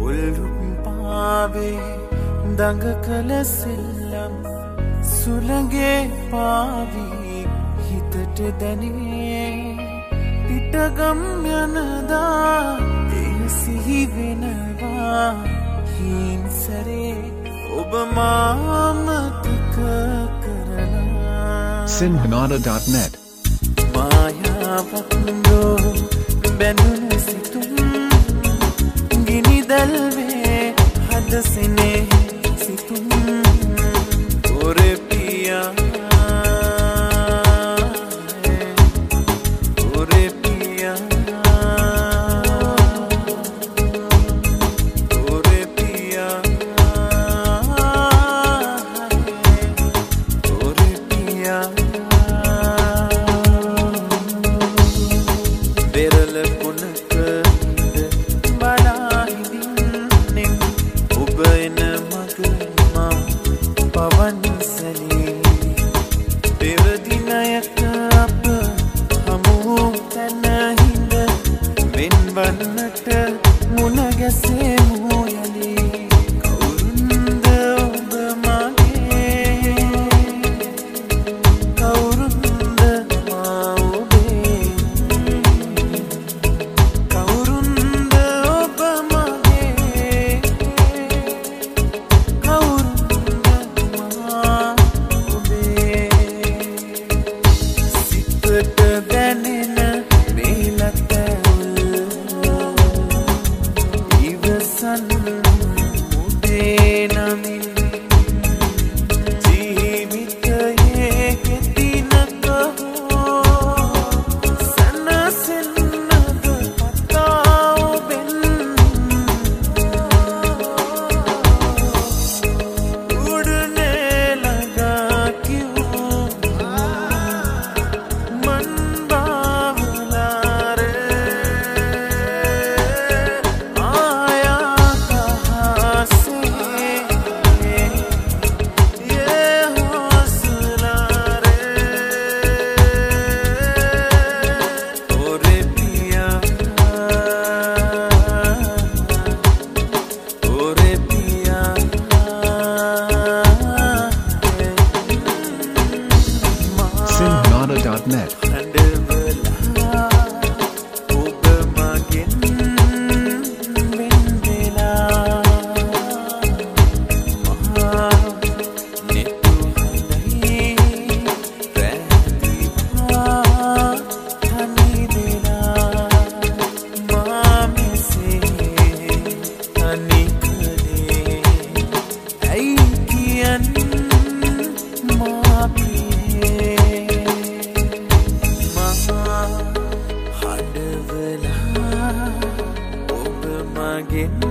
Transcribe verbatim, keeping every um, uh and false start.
උල්රුප්පාවේ දඟ කළ සෙල්ලම් සුළඟේ පාවී හිතට දැනේ පිටගම් යනදා එය සිහි වෙනවා හීන් සැරේ ඔබ මාමතක කරලා sinhanada dot net මායාවක්දෝ බැඳුණු සිතුම් ගිනිදල්වේ හදසිනේ සිතුම් ඔරේ පියා ඔරේ පියා ඔරේ පියා ඔරේ පියා වෙරළ කුණක බලා හිඳින්නේ ඔබ එන මග මා පවන් සැලී පෙරදිනයක අප හමු තැන හිඳ වෙන්වන්නට මුණ ගැසෙමු යලි කවුරුන්ද ඔබ මගේ කවුරුන්ද මා ඔබේ කවුරුන්ද ඔබ මගේ කවුරුන්ද මා ඔබේ සිතට දැනෙන වේලත ඉවසන් මුදේ නමින් ජීවිතයේ කෙටිනක හෝ සනසෙන්නද පතා ඔබෙන් උඩනේ ළඟා කිව්වෝ මන් बावलारे आया कहाँ से ये हौसला रे ओरे पिया ओरे पिया sinhanada dot net හඬවලා ඔබ මගෙන් වෙන්වෙලා මහා නෙතු හඳයි රැඳිවා තනි වෙලා මා මෙසේ තනි කළේ ඇයි කියන් මා ප්‍රියේ මහා හඬවලා ඔබ මගෙන්